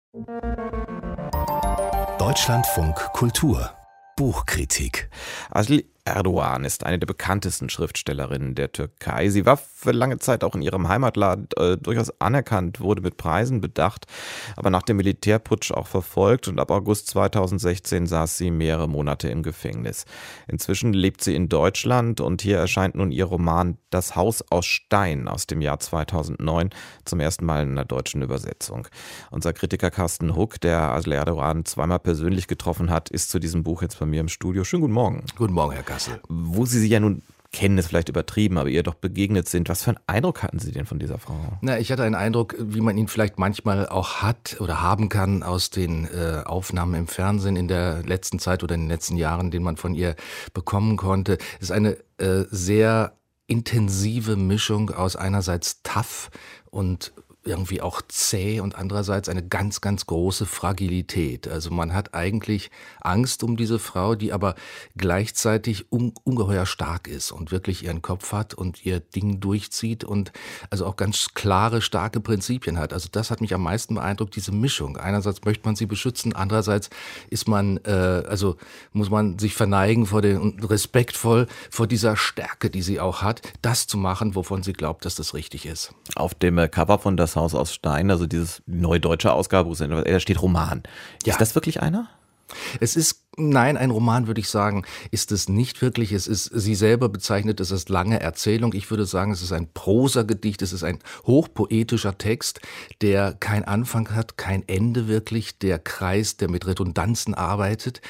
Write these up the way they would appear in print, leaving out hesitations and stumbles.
Deutschlandfunk Kultur Buchkritik. Asli Erdoğan ist eine der bekanntesten Schriftstellerinnen der Türkei. Sie war für lange Zeit auch in ihrem Heimatland durchaus anerkannt, wurde mit Preisen bedacht, aber nach dem Militärputsch auch verfolgt und ab August 2016 saß sie mehrere Monate im Gefängnis. Inzwischen lebt sie in Deutschland und hier erscheint nun ihr Roman Das Haus aus Stein aus dem Jahr 2009 zum ersten Mal in einer deutschen Übersetzung. Unser Kritiker Carsten Huck, der Asli Erdoğan zweimal persönlich getroffen hat, ist zu diesem Buch jetzt bei mir im Studio. Schönen guten Morgen. Guten Morgen, Herr Kassel. Wo Sie ja nun kennen, ist vielleicht übertrieben, aber ihr doch begegnet sind. Was für einen Eindruck hatten Sie denn von dieser Frau? Na, ich hatte einen Eindruck, wie man ihn vielleicht manchmal auch hat oder haben kann aus den Aufnahmen im Fernsehen in der letzten Zeit oder in den letzten Jahren, den man von ihr bekommen konnte. Es ist eine sehr intensive Mischung aus einerseits tough und irgendwie auch zäh und andererseits eine ganz, ganz große Fragilität. Also man hat eigentlich Angst um diese Frau, die aber gleichzeitig ungeheuer stark ist und wirklich ihren Kopf hat und ihr Ding durchzieht und also auch ganz klare, starke Prinzipien hat. Also das hat mich am meisten beeindruckt, diese Mischung. Einerseits möchte man sie beschützen, andererseits ist man, muss man sich verneigen und respektvoll vor dieser Stärke, die sie auch hat, das zu machen, wovon sie glaubt, dass das richtig ist. Auf dem Cover von Das Haus aus Stein, also dieses neue deutsche Ausgabe, da steht Roman. Ja. Ist das wirklich einer? Nein, ein Roman würde ich sagen, ist es nicht wirklich. Sie selber bezeichnet es als lange Erzählung. Ich würde sagen, es ist ein Prosagedicht, es ist ein hochpoetischer Text, der kein Anfang hat, kein Ende wirklich, der kreist, der mit Redundanzen arbeitet.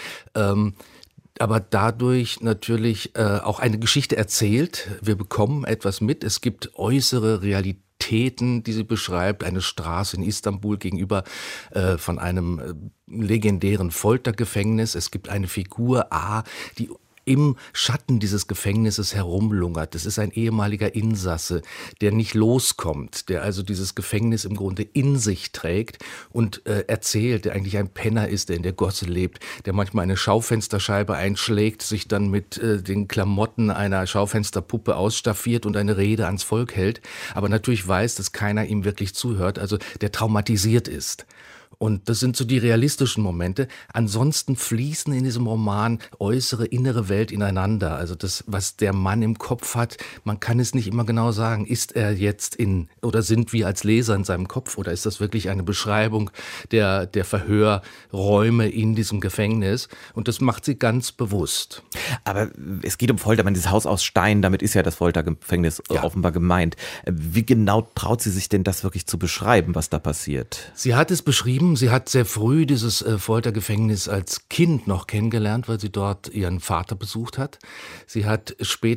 Aber dadurch natürlich auch eine Geschichte erzählt. Wir bekommen etwas mit. Es gibt äußere Realitäten, die sie beschreibt, eine Straße in Istanbul gegenüber von einem legendären Foltergefängnis. Es gibt eine Figur A, die im Schatten dieses Gefängnisses herumlungert. Das ist ein ehemaliger Insasse, der nicht loskommt, der also dieses Gefängnis im Grunde in sich trägt und erzählt, der eigentlich ein Penner ist, der in der Gosse lebt, der manchmal eine Schaufensterscheibe einschlägt, sich dann mit den Klamotten einer Schaufensterpuppe ausstaffiert und eine Rede ans Volk hält, aber natürlich weiß, dass keiner ihm wirklich zuhört, also der traumatisiert ist. Und das sind so die realistischen Momente. Ansonsten fließen in diesem Roman äußere, innere Welt ineinander. Also das, was der Mann im Kopf hat, man kann es nicht immer genau sagen. Ist er jetzt oder sind wir als Leser in seinem Kopf oder ist das wirklich eine Beschreibung der Verhörräume in diesem Gefängnis? Und das macht sie ganz bewusst. Aber es geht um Folter, dieses Haus aus Stein, damit ist ja das Foltergefängnis offenbar gemeint. Wie genau traut sie sich denn das wirklich zu beschreiben, was da passiert? Sie hat es beschrieben. Sie hat sehr früh dieses Foltergefängnis als Kind noch kennengelernt, weil sie dort ihren Vater besucht hat. Sie hat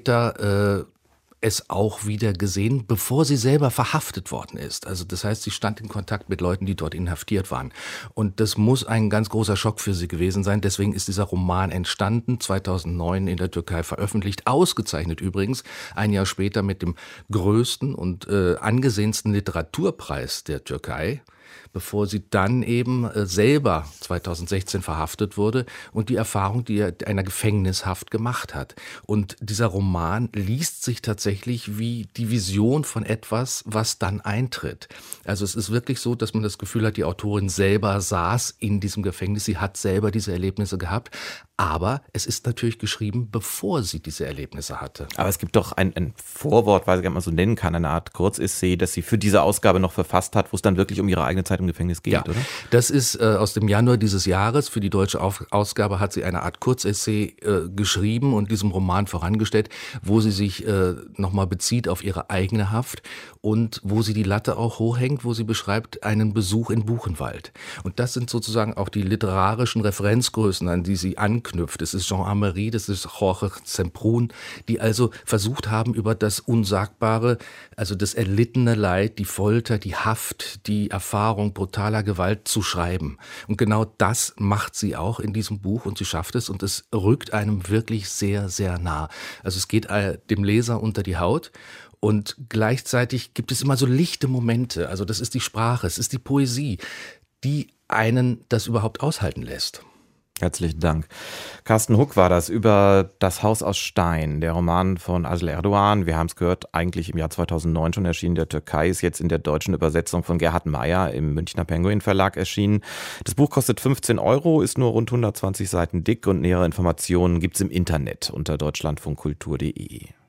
später es auch wieder gesehen, bevor sie selber verhaftet worden ist. Also das heißt, sie stand in Kontakt mit Leuten, die dort inhaftiert waren. Und das muss ein ganz großer Schock für sie gewesen sein. Deswegen ist dieser Roman entstanden, 2009 in der Türkei veröffentlicht, ausgezeichnet übrigens, ein Jahr später mit dem größten und angesehensten Literaturpreis der Türkei, bevor sie dann eben selber 2016 verhaftet wurde und die Erfahrung, die er einer Gefängnishaft gemacht hat. Und dieser Roman liest sich tatsächlich wie die Vision von etwas, was dann eintritt. Also es ist wirklich so, dass man das Gefühl hat, die Autorin selber saß in diesem Gefängnis, sie hat selber diese Erlebnisse gehabt, aber es ist natürlich geschrieben, bevor sie diese Erlebnisse hatte. Aber es gibt doch ein Vorwort, weil man so nennen kann, eine Art Kurzessay, das sie für diese Ausgabe noch verfasst hat, wo es dann wirklich um ihre eigene Zeit im Gefängnis geht, oder? Das ist aus dem Januar dieses Jahres. Für die deutsche Ausgabe hat sie eine Art Kurzessay geschrieben und diesem Roman vorangestellt, wo sie sich nochmal bezieht auf ihre eigene Haft und wo sie die Latte auch hochhängt, wo sie beschreibt einen Besuch in Buchenwald. Und das sind sozusagen auch die literarischen Referenzgrößen, an die sie anknüpft. Das ist Jean Amery, das ist Jorge Semprún, die also versucht haben, über das Unsagbare, also das erlittene Leid, die Folter, die Haft, die Erfahrung brutaler Gewalt zu schreiben. Und genau das macht sie auch in diesem Buch und sie schafft es und es rückt einem wirklich sehr, sehr nah. Also es geht dem Leser unter die Haut. Und gleichzeitig gibt es immer so lichte Momente. Also das ist die Sprache, es ist die Poesie, die einen das überhaupt aushalten lässt. Herzlichen Dank. Carsten Huck war das über Das Haus aus Stein, der Roman von Asıl Erdoğan. Wir haben es gehört, eigentlich im Jahr 2009 schon erschienen in der Türkei, ist jetzt in der deutschen Übersetzung von Gerhard Meyer im Münchner Penguin Verlag erschienen. Das Buch kostet 15 €, ist nur rund 120 Seiten dick und nähere Informationen gibt's im Internet unter deutschlandfunkkultur.de.